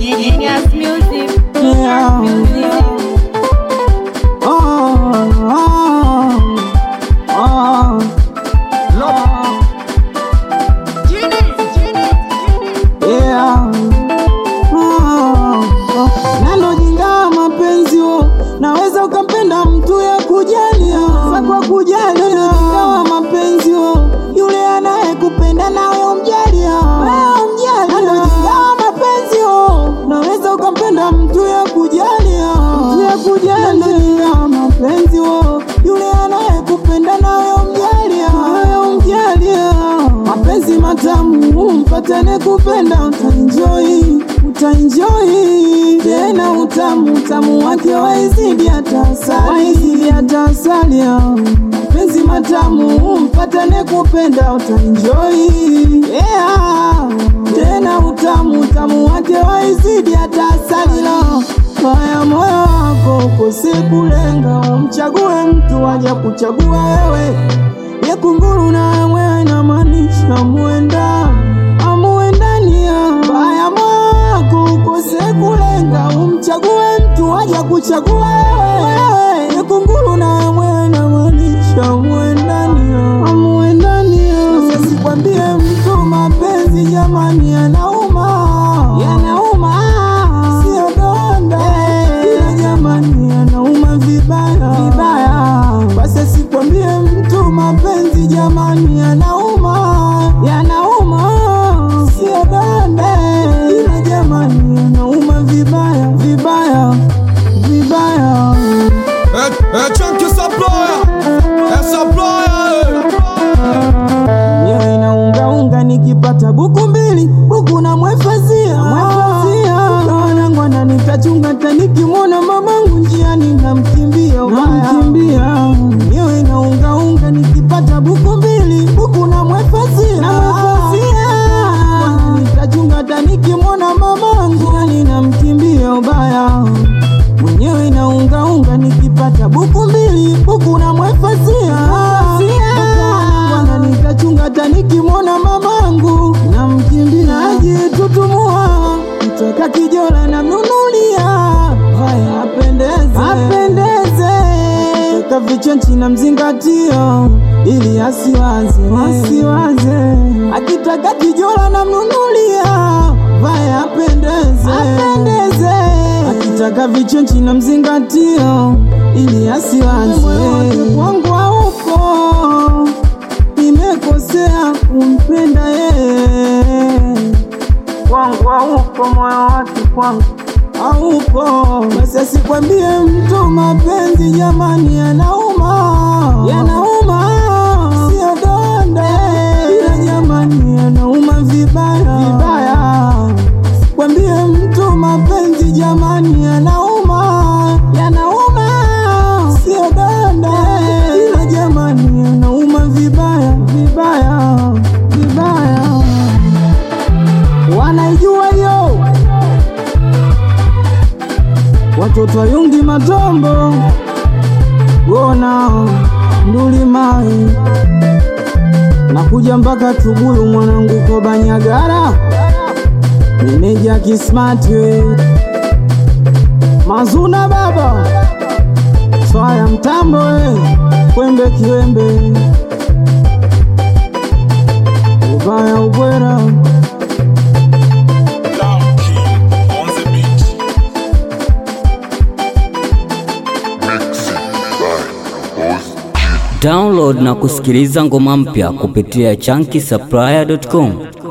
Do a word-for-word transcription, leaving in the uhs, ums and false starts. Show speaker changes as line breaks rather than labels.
Genius music.
Yeah.
Music.
Oh, oh, oh. Yeah. Oh, oh. Nalo jinga mapenzi wo, naweza ukampenda mtu ya kujalia sasa kwa kujalia. Jinga mapenzi wo, yule anaye kupenda nawe umjalia wewe umjalia. Nalo jinga mapenzi wo, naweza ukampenda mtu ya kujalia mtu ya kujalia. Nalo jinga mapenzi wo, yule anaye kupenda nawe umjalia wewe umjalia. Mapenzi matamu mpatane kupenda, utaenjoy utaenjoy tena utamu utamu wake waizidi hata asali waizidi hata asali. Mapenzi matamu mpatane kupenda, utaenjoy yeah tena utamu utamu wake waizidi hata asali. Lo haya moyo wako ukose kulenga, umchague mtu aje kuchagua wewe. Ya kunguru na wewe na maanisha muenda amuendania. Haya moyo wako ukose kulenga, umchague mtu aje kuchagua wewe. Ya kunguru na wewe na maanisha muendania amuendania. Sasa sikwambie mtu mapenzi jamani yanauma yanauma sio donda ila jamani yanauma vibaya vibaya. Basi sikwambie mtu mapenzi jamani yanauma yanauma sio donda ila jamani yanauma vibaya vibaya vibaya.
Eh, eh, Chunky Supplier, eh, Supplier.
Mie inaunga unga nikipata buku mbili, buku na mwefazia mwefazia. Wanangu na nitachunga tanikimwona mamangu njiani namkimbia namkimbia. Mie inaunga unga nikipata buku mbili, buku na mwefazia na mwefazia. Nitachunga tanikimwona mamangu njiani namkimbia ubaya. Mwenyewe naunga unga nikipata buku mbili, buku na mwefazia wana nitachunga tanikimwona mamangu namkimbia. Ajitutumua mtaka kijola na mnunulia haya apendeze apendeze. Mtaka vichenchi na mzingatio ili asiwaze asiwaze. Akitaka kijola na mnunulia haya apendeze apendeze. Akitaka vichenchi na mzingatio ili asiwaze. Moyo wangu haupo, nimekosea kumpenda yeye. Wangu haupo, moyo wake kwangu haupo. Basi sikwambie mtu mapenzi jamani yanauma yanauma sio donda ila jamani yanauma vibaya vibaya. Sikwambie mtu mapenzi jamani yanauma yanauma sio donda ila jamani yanauma vibaya vibaya vibaya. Wanaijua yo watoto wa Yungi Matombo Gona Nduli Mai nakuja mpaka Tugulu mwanangu ko Banyagara. Nimeja kismart we Mazuna baba swaya mtambo we kwembe kiwembe ubaya ubwera.
Download na kusikiliza ngoma mpya kupitia chunky supplier dot com.